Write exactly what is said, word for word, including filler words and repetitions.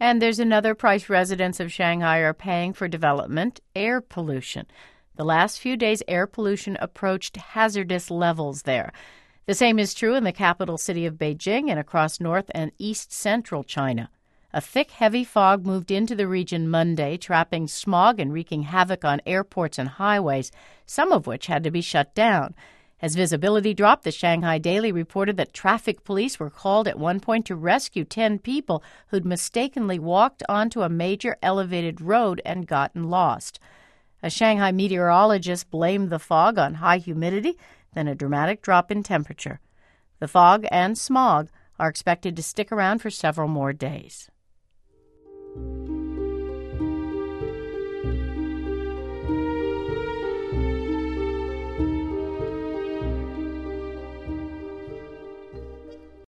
And there's another price residents of Shanghai are paying for development: air pollution. The last few days, air pollution approached hazardous levels there. The same is true in the capital city of Beijing and across north and east central China. A thick, heavy fog moved into the region Monday, trapping smog and wreaking havoc on airports and highways, some of which had to be shut down. As visibility dropped, the Shanghai Daily reported that traffic police were called at one point to rescue ten people who'd mistakenly walked onto a major elevated road and gotten lost. A Shanghai meteorologist blamed the fog on high humidity, then a dramatic drop in temperature. The fog and smog are expected to stick around for several more days.